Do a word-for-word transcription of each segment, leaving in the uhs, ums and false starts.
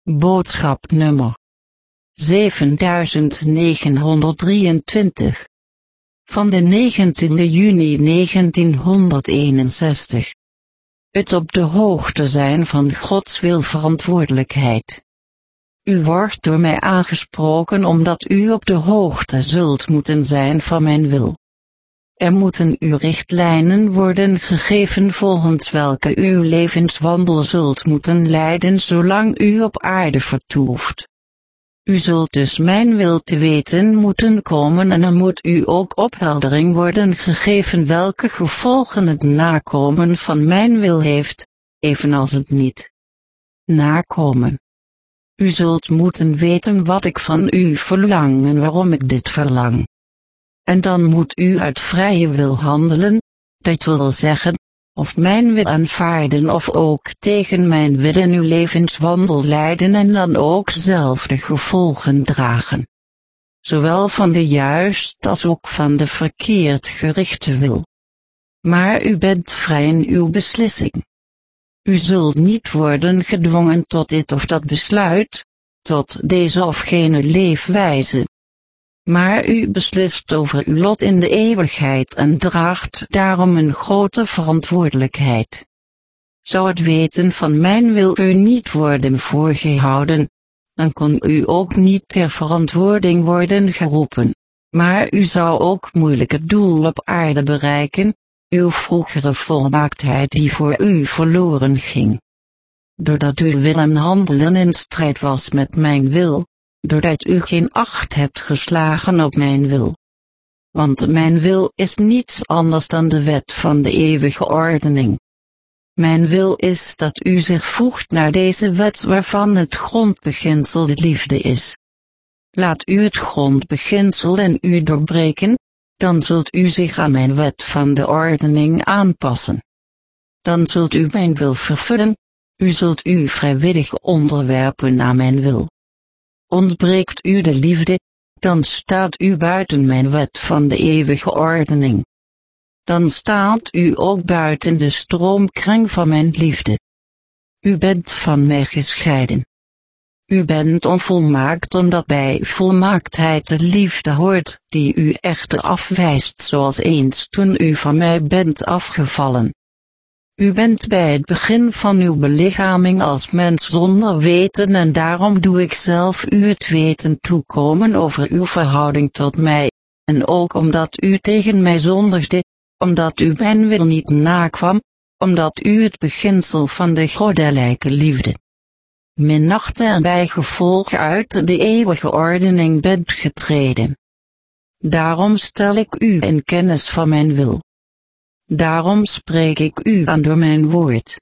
Boodschap nummer zevenduizend negenhonderddrieëntwintig van de negentiende juni negentienhonderdeenenzestig. Het op de hoogte zijn van Gods wil verantwoordelijkheid. U wordt door mij aangesproken omdat u op de hoogte zult moeten zijn van mijn wil. Er moeten u richtlijnen worden gegeven volgens welke u uw levenswandel zult moeten leiden zolang u op aarde vertoeft. U zult dus mijn wil te weten moeten komen en er moet u ook opheldering worden gegeven welke gevolgen het nakomen van mijn wil heeft, evenals het niet nakomen. U zult moeten weten wat ik van u verlang en waarom ik dit verlang. En dan moet u uit vrije wil handelen, dat wil zeggen, of mijn wil aanvaarden of ook tegen mijn wil in uw levenswandel leiden en dan ook zelf de gevolgen dragen. Zowel van de juist als ook van de verkeerd gerichte wil. Maar u bent vrij in uw beslissing. U zult niet worden gedwongen tot dit of dat besluit, tot deze of gene leefwijze. Maar u beslist over uw lot in de eeuwigheid en draagt daarom een grote verantwoordelijkheid. Zou het weten van mijn wil u niet worden voorgehouden, dan kon u ook niet ter verantwoording worden geroepen, maar u zou ook moeilijk het doel op aarde bereiken, uw vroegere volmaaktheid die voor u verloren ging. Doordat uw wil en handelen in strijd was met mijn wil, doordat u geen acht hebt geslagen op mijn wil. Want mijn wil is niets anders dan de wet van de eeuwige ordening. Mijn wil is dat u zich voegt naar deze wet waarvan het grondbeginsel de liefde is. Laat u het grondbeginsel in u doorbreken, dan zult u zich aan mijn wet van de ordening aanpassen. Dan zult u mijn wil vervullen, u zult u vrijwillig onderwerpen aan mijn wil. Ontbreekt u de liefde, dan staat u buiten mijn wet van de eeuwige ordening. Dan staat u ook buiten de stroomkring van mijn liefde. U bent van mij gescheiden. U bent onvolmaakt omdat bij volmaaktheid de liefde hoort die u echter afwijst zoals eens toen u van mij bent afgevallen. U bent bij het begin van uw belichaming als mens zonder weten en daarom doe ik zelf u het weten toekomen over uw verhouding tot mij, en ook omdat u tegen mij zondigde, omdat u mijn wil niet nakwam, omdat u het beginsel van de goddelijke liefde minachtte en bij gevolg uit de eeuwige ordening bent getreden. Daarom stel ik u in kennis van mijn wil. Daarom spreek ik u aan door mijn woord.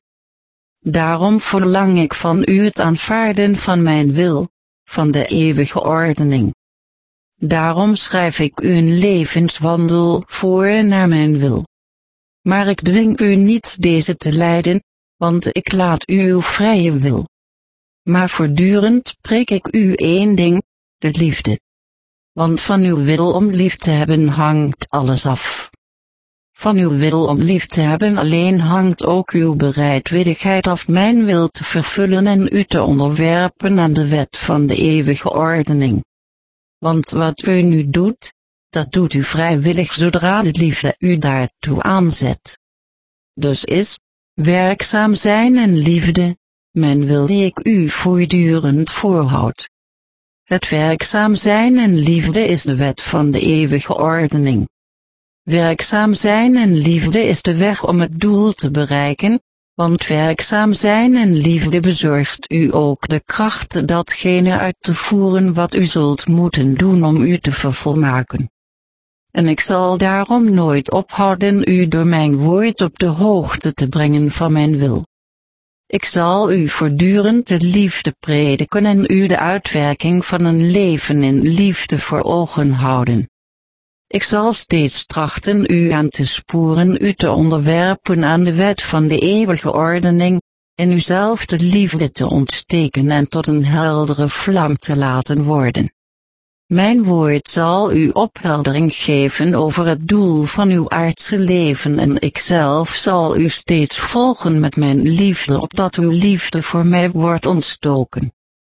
Daarom verlang ik van u het aanvaarden van mijn wil, van de eeuwige ordening. Daarom schrijf ik u een levenswandel voor naar mijn wil. Maar ik dwing u niet deze te leiden, want ik laat u uw vrije wil. Maar voortdurend preek ik u één ding, de liefde. Want van uw wil om lief te hebben hangt alles af. Van uw wil om lief te hebben alleen hangt ook uw bereidwilligheid af mijn wil te vervullen en u te onderwerpen aan de wet van de eeuwige ordening. Want wat u nu doet, dat doet u vrijwillig zodra de liefde u daartoe aanzet. Dus is, werkzaam zijn in liefde, mijn wil die ik u voortdurend voorhoud. Het werkzaam zijn in liefde is de wet van de eeuwige ordening. Werkzaam zijn in liefde is de weg om het doel te bereiken, want werkzaam zijn in liefde bezorgt u ook de kracht datgene uit te voeren wat u zult moeten doen om u te vervolmaken. En ik zal daarom nooit ophouden u door mijn woord op de hoogte te brengen van mijn wil. Ik zal u voortdurend de liefde prediken en u de uitwerking van een leven in liefde voor ogen houden. Ik zal steeds trachten u aan te sporen u te onderwerpen aan de wet van de eeuwige ordening, in uzelf de liefde te ontsteken en tot een heldere vlam te laten worden. Mijn woord zal u opheldering geven over het doel van uw aardse leven en ikzelf zal u steeds volgen met mijn liefde opdat uw liefde voor mij wordt ontstoken.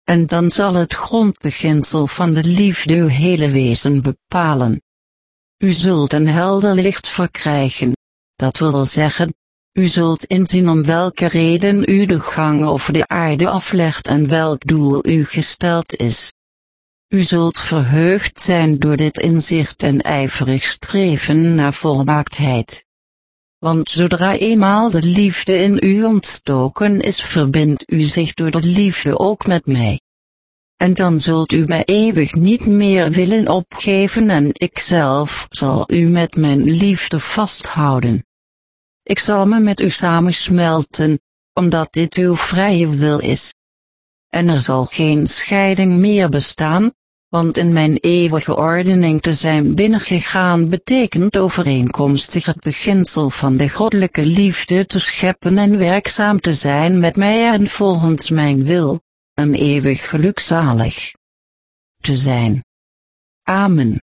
En dan zal het grondbeginsel van de liefde uw hele wezen bepalen. U zult een helder licht verkrijgen, dat wil zeggen, u zult inzien om welke reden u de gang over de aarde aflegt en welk doel u gesteld is. U zult verheugd zijn door dit inzicht en ijverig streven naar volmaaktheid. Want zodra eenmaal de liefde in u ontstoken is, verbindt u zich door de liefde ook met mij. En dan zult u mij eeuwig niet meer willen opgeven en ikzelf zal u met mijn liefde vasthouden. Ik zal me met u samensmelten, omdat dit uw vrije wil is. En er zal geen scheiding meer bestaan, want in mijn eeuwige ordening te zijn binnengegaan betekent overeenkomstig het beginsel van de goddelijke liefde te scheppen en werkzaam te zijn met mij en volgens mijn wil, en eeuwig gelukzalig te zijn. Amen.